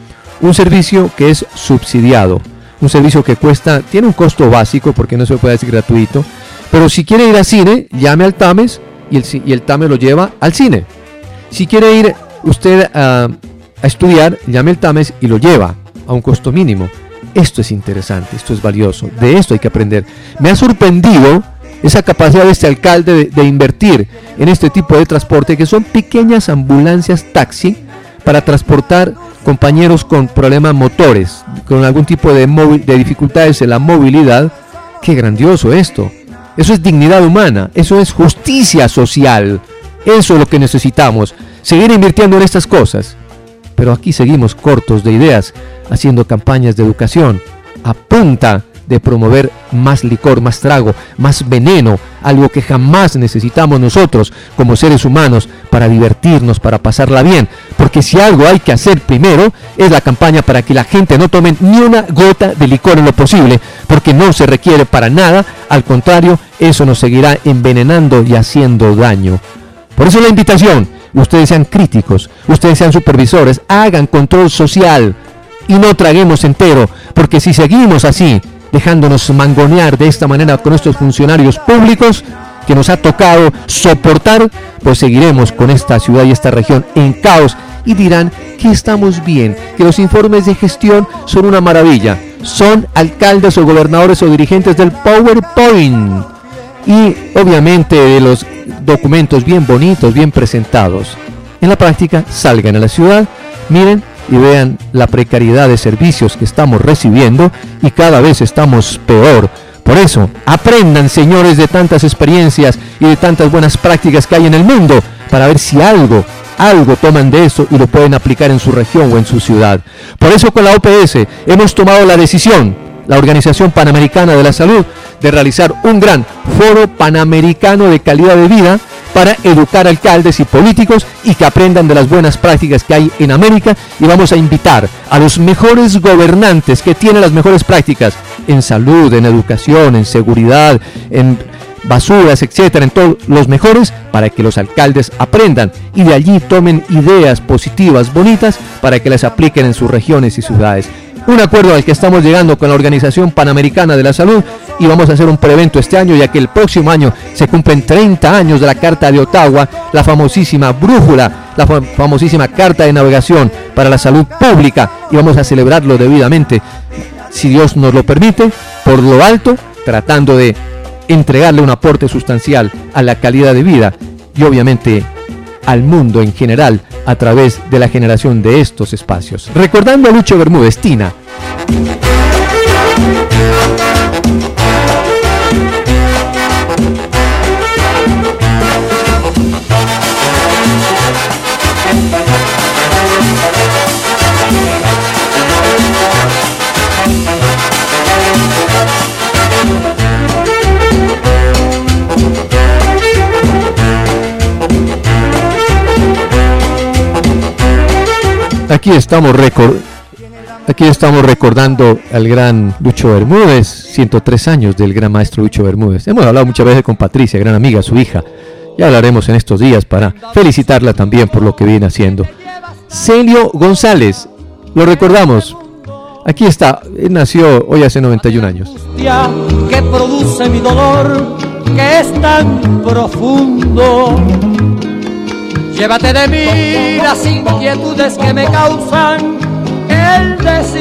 Un servicio que es subsidiado, un servicio que tiene un costo básico porque no se puede decir gratuito, pero si quiere ir al cine, llame al TAMES y el TAMES lo lleva al cine. Si quiere ir usted a estudiar, llame al TAMES y lo lleva a un costo mínimo. Esto es interesante, esto es valioso, de esto hay que aprender. Me ha sorprendido esa capacidad de este alcalde de invertir en este tipo de transporte, que son pequeñas ambulancias taxi para transportar compañeros con problemas motores, con algún tipo de dificultades en la movilidad. ¡Qué grandioso esto! Eso es dignidad humana, eso es justicia social, eso es lo que necesitamos, seguir invirtiendo en estas cosas. Pero aquí seguimos cortos de ideas, haciendo campañas de educación a punta de promover más licor, más trago, más veneno, algo que jamás necesitamos nosotros como seres humanos para divertirnos, para pasarla bien. Porque si algo hay que hacer primero es la campaña para que la gente no tome ni una gota de licor en lo posible, porque no se requiere para nada, al contrario, eso nos seguirá envenenando y haciendo daño. Por eso la invitación: ustedes sean críticos, ustedes sean supervisores, hagan control social y no traguemos entero, porque si seguimos así, dejándonos mangonear de esta manera con estos funcionarios públicos que nos ha tocado soportar, pues seguiremos con esta ciudad y esta región en caos y dirán que estamos bien, que los informes de gestión son una maravilla. Son alcaldes o gobernadores o dirigentes del PowerPoint, y obviamente de los documentos bien bonitos, bien presentados. En la práctica, salgan a la ciudad, miren y vean la precariedad de servicios que estamos recibiendo y cada vez estamos peor. Por eso, aprendan, señores, de tantas experiencias y de tantas buenas prácticas que hay en el mundo, para ver si algo toman de eso y lo pueden aplicar en su región o en su ciudad. Por eso con la OPS hemos tomado la decisión, la Organización Panamericana de la Salud, de realizar un gran foro panamericano de calidad de vida para educar a alcaldes y políticos y que aprendan de las buenas prácticas que hay en América, y vamos a invitar a los mejores gobernantes que tienen las mejores prácticas en salud, en educación, en seguridad, en basuras, etcétera, en todos los mejores, para que los alcaldes aprendan y de allí tomen ideas positivas, bonitas, para que las apliquen en sus regiones y ciudades. Un acuerdo al que estamos llegando con la Organización Panamericana de la Salud, y vamos a hacer un preevento este año, ya que el próximo año se cumplen 30 años de la Carta de Ottawa, la famosísima brújula, la famosísima Carta de Navegación para la Salud Pública, y vamos a celebrarlo debidamente, si Dios nos lo permite, por lo alto, tratando de entregarle un aporte sustancial a la calidad de vida y obviamente al mundo en general a través de la generación de estos espacios. Recordando a Lucho Bermúdez, Tina. Aquí estamos recordando al gran Lucho Bermúdez, 103 años del gran maestro Lucho Bermúdez. Hemos hablado muchas veces con Patricia, gran amiga, su hija. Ya hablaremos en estos días para felicitarla también por lo que viene haciendo. Celio González, lo recordamos. Aquí está, él nació hoy hace 91 años. Que produce mi dolor, que es tan profundo. Llévate de mí las inquietudes que me causan el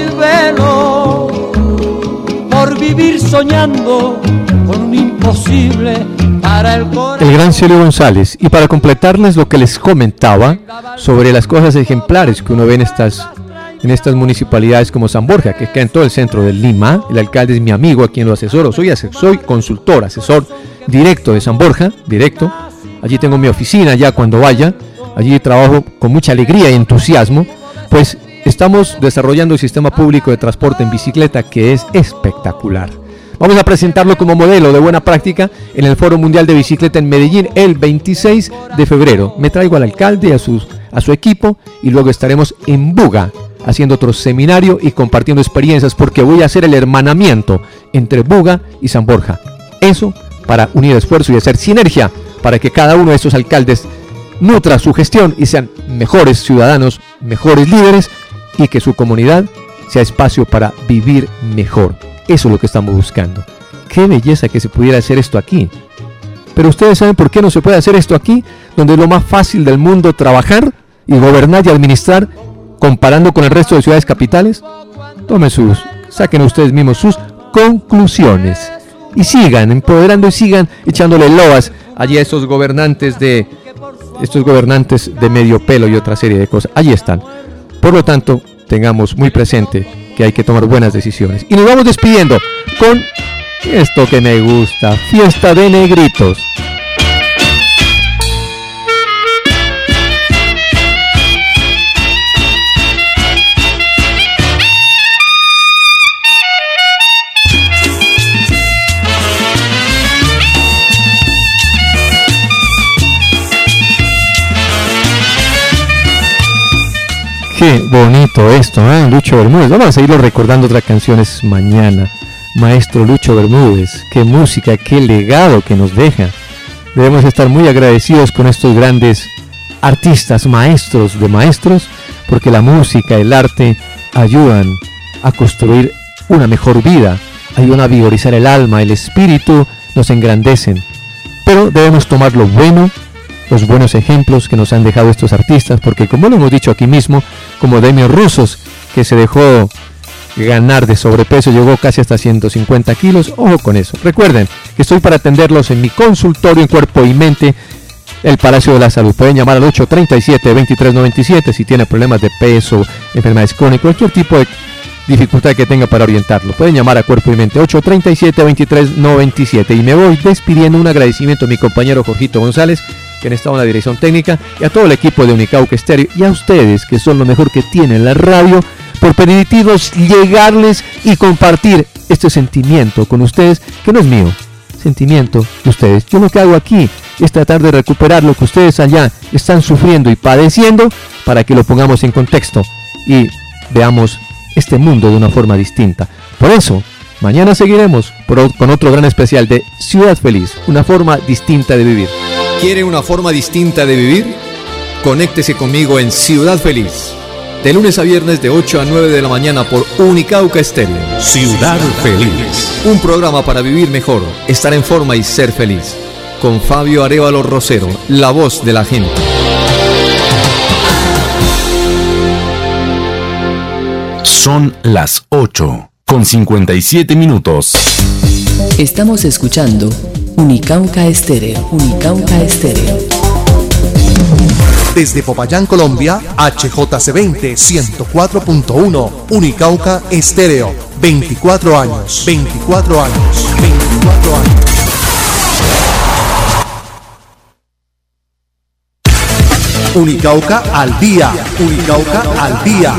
desvelo por vivir soñando con un imposible para el corazón. El gran Celio González. Y para completarles lo que les comentaba sobre las cosas ejemplares que uno ve en estas municipalidades como San Borja, que queda en todo el centro de Lima. El alcalde es mi amigo, a quien lo asesoro. Soy consultor, asesor directo de San Borja, directo. Allí tengo mi oficina ya cuando vaya. Allí trabajo con mucha alegría y entusiasmo. Pues estamos desarrollando el sistema público de transporte en bicicleta, que es espectacular. Vamos a presentarlo como modelo de buena práctica en el Foro Mundial de Bicicleta en Medellín el 26 de febrero. Me traigo al alcalde y a su equipo, y luego estaremos en Buga haciendo otro seminario y compartiendo experiencias, porque voy a hacer el hermanamiento entre Buga y San Borja. Eso para unir esfuerzos y hacer sinergia para que cada uno de estos alcaldes nutra su gestión y sean mejores ciudadanos, mejores líderes, y que su comunidad sea espacio para vivir mejor. Eso es lo que estamos buscando. Qué belleza que se pudiera hacer esto aquí. Pero ustedes saben por qué no se puede hacer esto aquí, donde es lo más fácil del mundo trabajar y gobernar y administrar, comparando con el resto de ciudades capitales. Saquen ustedes mismos sus conclusiones y sigan empoderando y sigan echándole loas allí a estos gobernantes de medio pelo y otra serie de cosas. Allí están. Por lo tanto, tengamos muy presente que hay que tomar buenas decisiones. Y nos vamos despidiendo con esto que me gusta: Fiesta de Negritos. Qué bonito esto, Lucho Bermúdez. Vamos a seguirlo recordando otras canciones mañana. Maestro Lucho Bermúdez, qué música, qué legado que nos deja. Debemos estar muy agradecidos con estos grandes artistas, maestros de maestros, porque la música, el arte ayudan a construir una mejor vida, ayudan a vigorizar el alma, el espíritu, nos engrandecen. Pero debemos tomar lo bueno, los buenos ejemplos que nos han dejado estos artistas, porque como lo hemos dicho aquí mismo, como Demio Roussos, que se dejó ganar de sobrepeso, llegó casi hasta 150 kilos. Ojo con eso. Recuerden que estoy para atenderlos en mi consultorio en Cuerpo y Mente, el Palacio de la Salud. Pueden llamar al 837-2397 si tiene problemas de peso, enfermedades crónicas, cualquier tipo de dificultad que tenga para orientarlo. Pueden llamar a Cuerpo y Mente 837-2397. Y me voy despidiendo. Un agradecimiento a mi compañero Jorgito González, quien estaba en la dirección técnica, y a todo el equipo de Unicauca Estéreo, y a ustedes, que son lo mejor que tiene la radio, por permitirnos llegarles y compartir este sentimiento con ustedes, que no es mío, sentimiento de ustedes. Yo lo que hago aquí es tratar de recuperar lo que ustedes allá están sufriendo y padeciendo, para que lo pongamos en contexto y veamos este mundo de una forma distinta. Por eso, mañana seguiremos con otro gran especial de Ciudad Feliz, una forma distinta de vivir. ¿Quiere una forma distinta de vivir? Conéctese conmigo en Ciudad Feliz, de lunes a viernes de 8 a 9 de la mañana por Unicauca Estéreo. Ciudad Feliz. Un programa para vivir mejor, estar en forma y ser feliz. Con Fabio Arévalo Rosero, la voz de la gente. Son las 8:57. Estamos escuchando Unicauca Estéreo. Unicauca Estéreo. Desde Popayán, Colombia, HJC20 104.1, Unicauca Estéreo. 24 años. 24 años. 24 años. Unicauca al día. Unicauca al día.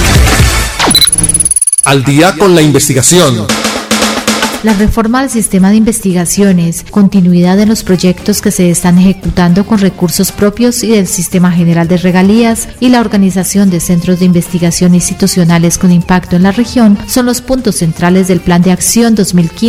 Al día con la investigación. La reforma al sistema de investigaciones, continuidad en los proyectos que se están ejecutando con recursos propios y del Sistema General de Regalías, y la organización de centros de investigación institucionales con impacto en la región son los puntos centrales del Plan de Acción 2015.